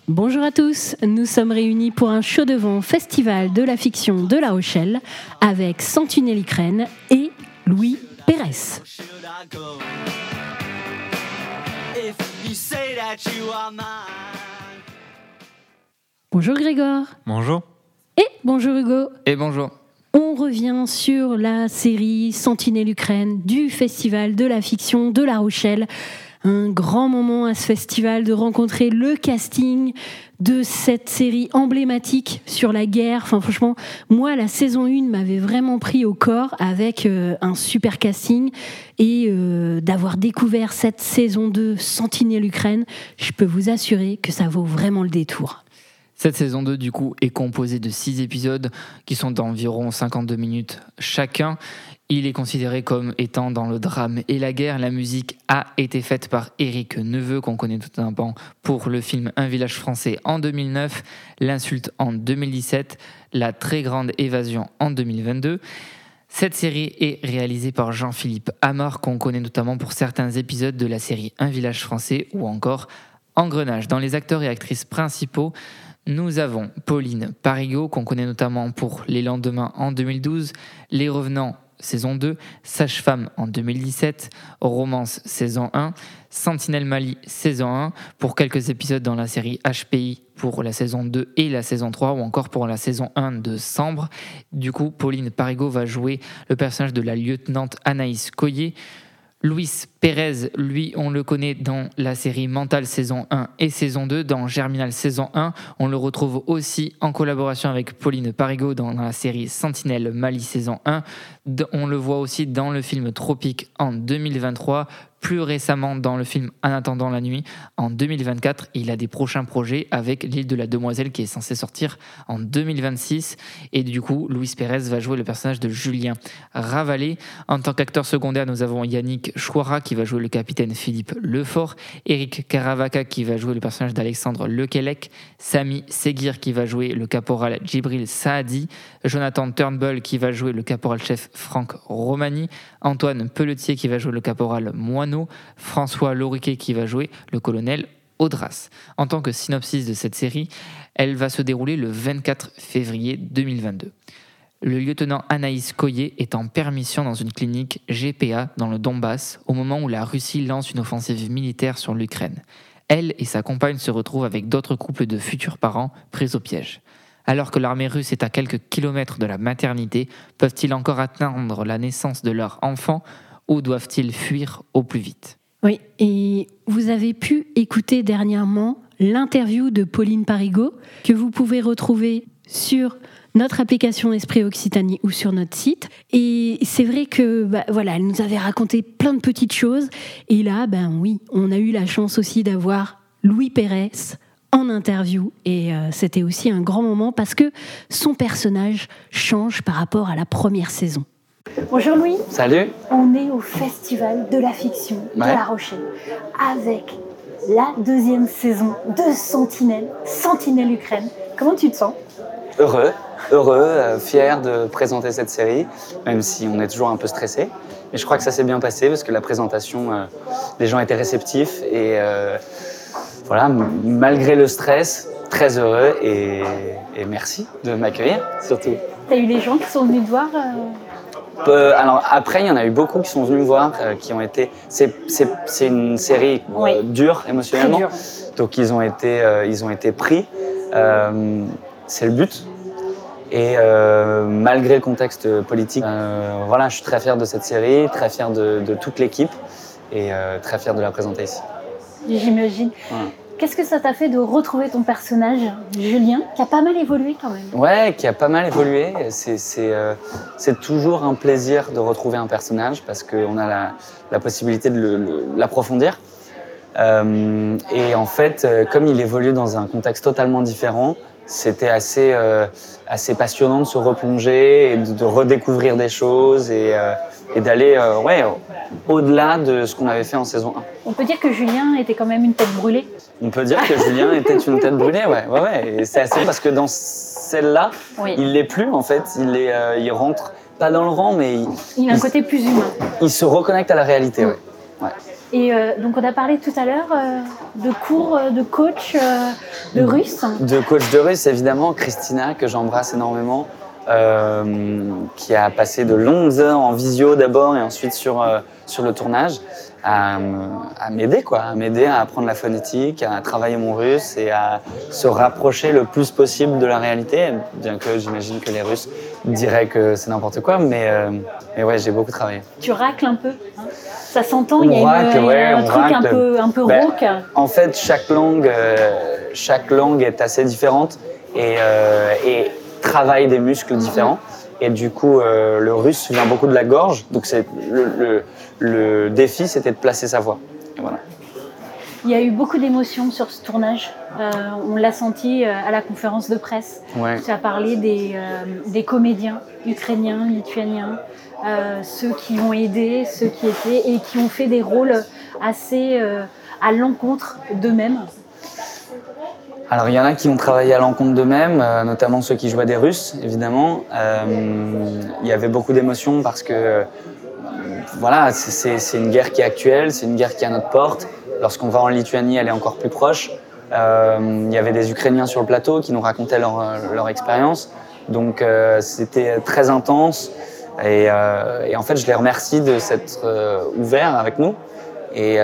Bonjour à tous, nous sommes réunis pour un show devant Festival de la fiction de La Rochelle avec Sentinelle Ukraine et Louis Pérez. Bonjour Grégoire. Bonjour. Et bonjour Hugo. Et bonjour. On revient sur la série Sentinelle Ukraine du Festival de la fiction de La Rochelle. Un grand moment à ce festival de rencontrer le casting de cette série emblématique sur la guerre. Enfin, franchement, moi, la saison 1 m'avait vraiment pris au corps avec un super casting. Et d'avoir découvert cette saison 2 Sentinelle Ukraine, je peux vous assurer que ça vaut vraiment le détour. Cette saison 2, du coup, est composée de 6 épisodes qui sont d'environ 52 minutes chacun. Il est considéré comme étant dans le drame et la guerre. La musique a été faite par Éric Neveu, qu'on connaît tout un pan pour le film Un village français en 2009, L'insulte en 2017, La très grande évasion en 2022. Cette série est réalisée par Jean-Philippe Amar, qu'on connaît notamment pour certains épisodes de la série Un village français ou encore Engrenage. Dans les acteurs et actrices principaux, nous avons Pauline Parigot, qu'on connaît notamment pour Les Lendemains en 2012, Les Revenants saison 2, Sage-Femme en 2017, Romance saison 1, Sentinelle Mali saison 1, pour quelques épisodes dans la série HPI pour la saison 2 et la saison 3, ou encore pour la saison 1 de Sambre. Du coup, Pauline Parigot va jouer le personnage de la lieutenante Anaïs Coyer. Louis Pérez, lui, on le connaît dans la série Mental saison 1 et saison 2. Dans Germinal saison 1, on le retrouve aussi en collaboration avec Pauline Parigot dans la série Sentinelle Mali saison 1. On le voit aussi dans le film Tropique en 2023. Plus récemment dans le film En attendant la nuit en 2024. Il a des prochains projets avec L'île de la Demoiselle qui est censé sortir en 2026. Et du coup, Louis Pérez va jouer le personnage de Julien Ravalet. En tant qu'acteur secondaire, nous avons Yannick Chouara qui va jouer le capitaine Philippe Lefort, Eric Karavaka qui va jouer le personnage d'Alexandre Lequelec, Sami Seguir qui va jouer le caporal Djibril Saadi, Jonathan Turnbull qui va jouer le caporal-chef Franck Romani, Antoine Pelletier qui va jouer le caporal Moineau, François Loriquet qui va jouer le colonel Audras. En tant que synopsis de cette série, elle va se dérouler le 24 février 2022. Le lieutenant Anaïs Coyer est en permission dans une clinique GPA dans le Donbass au moment où la Russie lance une offensive militaire sur l'Ukraine. Elle et sa compagne se retrouvent avec d'autres couples de futurs parents pris au piège. Alors que l'armée russe est à quelques kilomètres de la maternité, peuvent-ils encore attendre la naissance de leur enfant ou doivent-ils fuir au plus vite ? Oui, et vous avez pu écouter dernièrement l'interview de Pauline Parigot que vous pouvez retrouver sur notre application Esprit Occitanie ou sur notre site. Et c'est vrai que elle nous avait raconté plein de petites choses. Et là, oui, on a eu la chance aussi d'avoir Louis Pérez en interview. Et c'était aussi un grand moment parce que son personnage change par rapport à la première saison. Bonjour Louis. Salut. On est au Festival de la fiction de La Rochelle avec la 2e saison de Sentinelle Ukraine. Comment tu te sens ? Heureux, fier de présenter cette série, même si on est toujours un peu stressé. Mais je crois que ça s'est bien passé parce que la présentation, les gens étaient réceptifs et malgré le stress, très heureux et merci de m'accueillir surtout. T'as eu les gens qui sont venus te voir Alors après, il y en a eu beaucoup qui sont venus me voir, qui ont été. C'est une série dure émotionnellement, dur. Donc ils ont été pris. C'est le but. Et malgré le contexte politique, je suis très fier de cette série, très fier de toute l'équipe et très fier de la présenter ici. J'imagine. Voilà. Qu'est-ce que ça t'a fait de retrouver ton personnage, Julien, qui a pas mal évolué quand même ? Ouais, qui a pas mal évolué. C'est toujours un plaisir de retrouver un personnage parce qu'on a la possibilité de l'approfondir. Et en fait, comme il évolue dans un contexte totalement différent, c'était assez passionnant de se replonger et de redécouvrir des choses et d'aller au-delà de ce qu'on avait fait en saison 1. On peut dire que Julien était quand même une tête brûlée. On peut dire que Julien était une tête brûlée, ouais. Et c'est assez parce que dans celle-là, il l'est plus en fait. Il rentre pas dans le rang, mais il a un côté plus humain. Il se reconnecte à la réalité, ouais. Et donc on a parlé tout à l'heure de cours de coach de russe. De coach de russe, évidemment, Christina, que j'embrasse énormément, qui a passé de longues heures en visio d'abord et ensuite sur le tournage, à m'aider, à m'aider à apprendre la phonétique, à travailler mon russe et à se rapprocher le plus possible de la réalité, bien que j'imagine que les Russes diraient que c'est n'importe quoi, mais ouais, j'ai beaucoup travaillé. Tu racles un peu, hein. Ça s'entend, il y a un truc un peu rauque. En fait, chaque langue est assez différente et travaille des muscles différents. Et du coup, le russe vient beaucoup de la gorge. Donc, le défi, c'était de placer sa voix. Et voilà. Il y a eu beaucoup d'émotions sur ce tournage. On l'a senti à la conférence de presse. Ouais. Tu as parlé des comédiens ukrainiens, lituaniens, ceux qui ont aidé, ceux qui étaient et qui ont fait des rôles assez à l'encontre d'eux-mêmes. Alors, il y en a qui ont travaillé à l'encontre d'eux-mêmes, notamment ceux qui jouaient des Russes, évidemment. Il y avait beaucoup d'émotions parce que voilà, c'est une guerre qui est actuelle, c'est une guerre qui est à notre porte. Lorsqu'on va en Lituanie, elle est encore plus proche. Il y avait des Ukrainiens sur le plateau qui nous racontaient leur expérience. Donc, c'était très intense. Et en fait, je les remercie de s'être ouverts avec nous. Et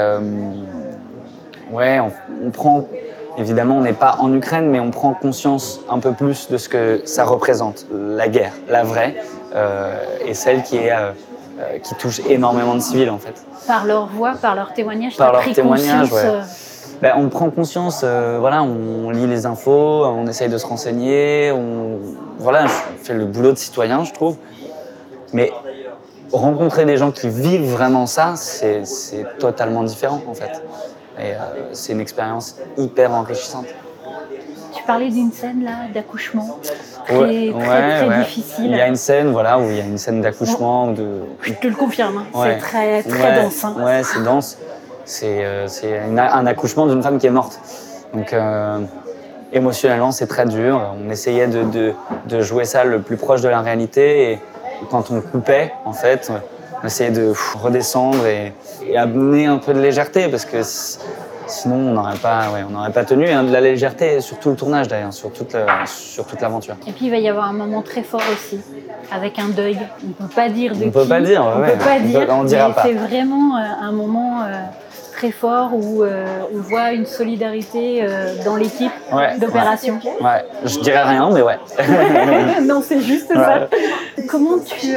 ouais, on prend... Évidemment, on n'est pas en Ukraine, mais on prend conscience un peu plus de ce que ça représente, la guerre, la vraie, et celle qui touche énormément de civils, en fait. Par leur voix, par leur témoignage, par leur témoignage, ouais. On prend conscience, voilà, on lit les infos, on essaye de se renseigner, voilà, je fais le boulot de citoyen, je trouve. Mais rencontrer des gens qui vivent vraiment ça, c'est totalement différent, en fait. Et c'est une expérience hyper enrichissante. Tu parlais d'une scène là d'accouchement très difficile. Il y a une scène, voilà, où il y a une scène d'accouchement. Je te le confirme, hein. Ouais. C'est très dense. Hein. Ouais, c'est dense. C'est un accouchement d'une femme qui est morte. Donc émotionnellement, c'est très dur. On essayait de jouer ça le plus proche de la réalité. Et quand on coupait, en fait, on essayait de redescendre et amener un peu de légèreté parce que sinon on n'aurait pas tenu, hein, de la légèreté sur tout le tournage d'ailleurs, sur toute l'aventure. Et puis il va y avoir un moment très fort aussi, avec un deuil. On ne peut pas dire de qui. On peut pas dire, on dira pas. C'est vraiment un moment très fort où on voit une solidarité dans l'équipe d'opération. Ouais, je dirais rien, mais ouais. Non, c'est juste ça. Comment tu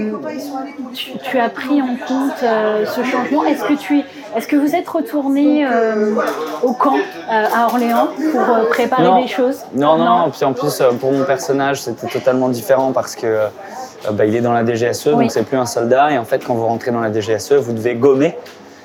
as pris en compte ce changement ? Est-ce que vous êtes retourné au camp à Orléans pour préparer des choses ? Non. Puis en plus, pour mon personnage, c'était totalement différent parce que il est dans la DGSE, donc c'est plus un soldat. Et en fait, quand vous rentrez dans la DGSE, vous devez gommer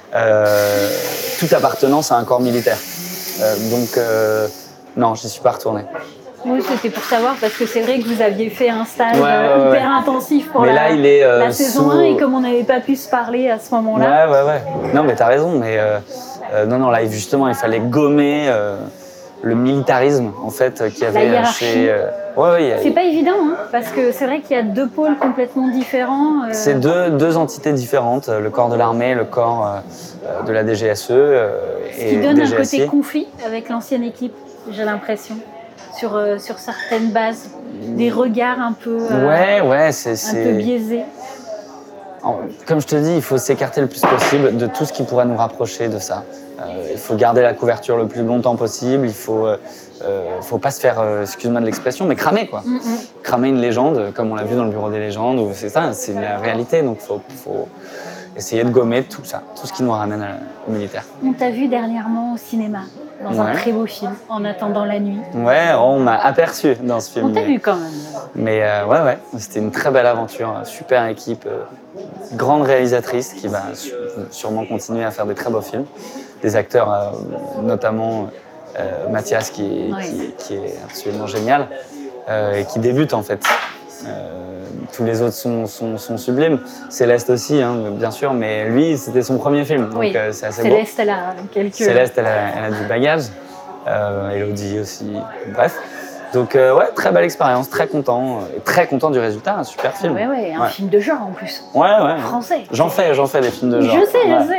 toute appartenance à un corps militaire. Donc, non, je n'y suis pas retourné. Oui, c'était pour savoir, parce que c'est vrai que vous aviez fait un stage hyper intensif pour la saison 1, et comme on n'avait pas pu se parler à ce moment-là. Ouais. Non, mais t'as raison, mais non, là, justement, il fallait gommer le militarisme, en fait, qu'il y avait chez... C'est pas évident, hein, parce que c'est vrai qu'il y a deux pôles complètement différents. C'est deux entités différentes, le corps de l'armée, le corps de la DGSE Ce qui donne un côté conflit avec l'ancienne équipe, j'ai l'impression. Sur certaines bases, des regards un peu, un peu biaisés. Comme je te dis, il faut s'écarter le plus possible de tout ce qui pourrait nous rapprocher de ça. Il faut garder la couverture le plus longtemps possible, il faut pas se faire, excuse-moi de l'expression, mais cramer quoi. Cramer une légende, comme on l'a vu dans le bureau des légendes, c'est ça, c'est la réalité, donc il faut essayer de gommer tout ça, tout ce qui nous ramène au militaire. On t'a vu dernièrement au cinéma, dans un très beau film, En attendant la nuit. Ouais, on m'a aperçu dans ce film. On t'a vu quand même. Mais c'était une très belle aventure, super équipe, grande réalisatrice qui va sûrement continuer à faire des très beaux films. Des acteurs, notamment Mathias qui est absolument génial et qui débute en fait. Tous les autres sont sublimes. Céleste aussi, hein, bien sûr, mais lui, c'était son premier film, donc c'est assez beau. Céleste, elle a quelques... Céleste, elle a du bagage. Elodie aussi, bref. Donc, très belle expérience, très content du résultat, un super film. Un film de genre en plus. Ouais. Français. J'en fais des films de genre. Je sais.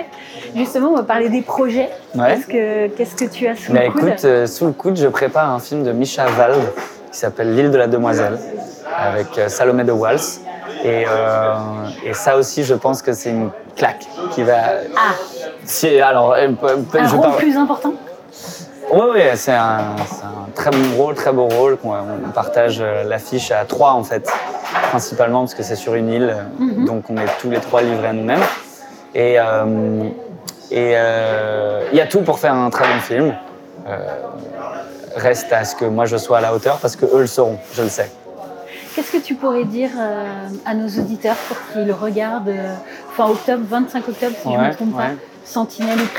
Justement, on va parler des projets. Ouais. Qu'est-ce que tu as sous le coude ? Écoute, sous le coude, je prépare un film de Misha Vald qui s'appelle L'île de la demoiselle, avec Salomé de Wals. Et ça aussi, je pense que c'est une claque qui va... Alors, un rôle plus important ? Oui, c'est un très bon rôle, très beau rôle. On partage l'affiche à 3 en fait, principalement parce que c'est sur une île, donc on est tous les 3 livrés à nous-mêmes. Et il y a tout pour faire un très bon film. Reste à ce que moi je sois à la hauteur parce que eux le seront, je le sais. Qu'est-ce que tu pourrais dire à nos auditeurs pour qu'ils regardent fin octobre, 25 octobre si je ne me trompe pas, Sentinelle Ukraine ?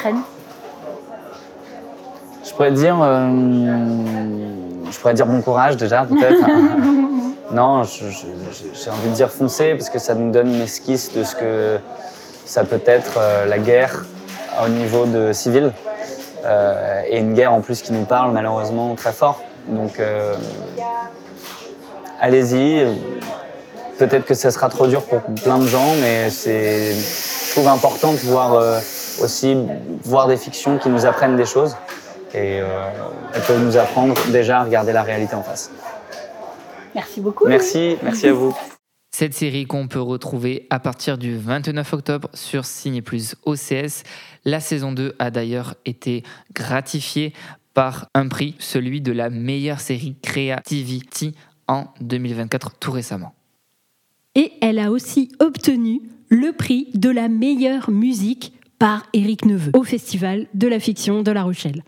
Je pourrais dire bon courage déjà peut-être. Non, j'ai envie de dire foncer parce que ça nous donne une esquisse de ce que ça peut être la guerre au niveau de civil. Et une guerre en plus qui nous parle malheureusement très fort. Donc allez-y. Peut-être que ça sera trop dur pour plein de gens, mais je trouve important de pouvoir aussi voir des fictions qui nous apprennent des choses. Et elles peuvent nous apprendre déjà à regarder la réalité en face. Merci beaucoup. Merci à vous. Cette série qu'on peut retrouver à partir du 29 octobre sur Ciné+ OCS. La saison 2 a d'ailleurs été gratifiée par un prix, celui de la meilleure série Creativity en 2024, tout récemment. Et elle a aussi obtenu le prix de la meilleure musique par Éric Neveu au Festival de la fiction de La Rochelle.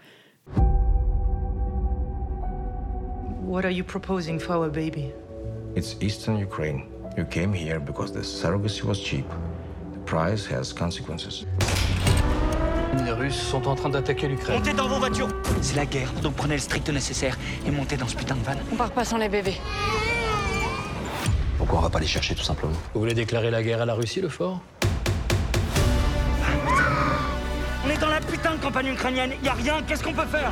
What are you proposing for our baby? It's Eastern Ukraine. You came here because the surrogacy was cheap. The price has consequences. Les Russes sont en train d'attaquer l'Ukraine. Montez dans vos voitures! C'est la guerre, donc prenez le strict nécessaire et montez dans ce putain de van. On part pas sans les bébés. Pourquoi on va pas les chercher tout simplement? Vous voulez déclarer la guerre à la Russie, le fort? On est dans la putain de campagne ukrainienne, y a rien, qu'est-ce qu'on peut faire?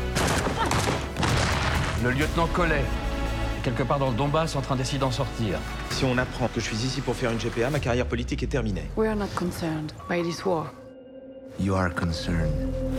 Le lieutenant Collet, quelque part dans le Donbass, en train d'essayer d'en sortir. Si on apprend que je suis ici pour faire une GPA, ma carrière politique est terminée. We are not concerned by this war. You are concerned.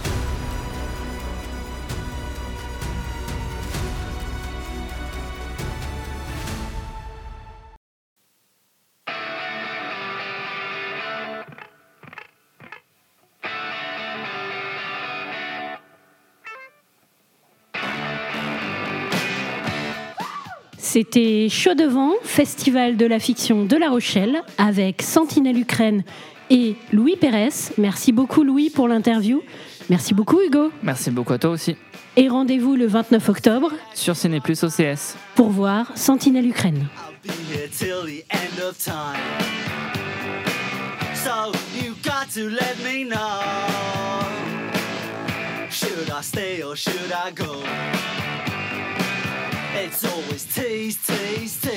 C'était Chaud devant, Festival de la fiction de La Rochelle, avec Sentinelle Ukraine et Louis Pérez. Merci beaucoup Louis pour l'interview. Merci beaucoup Hugo. Merci beaucoup à toi aussi. Et rendez-vous le 29 octobre sur Ciné+ OCS pour voir Sentinelle Ukraine. It's always tease, tease, tease.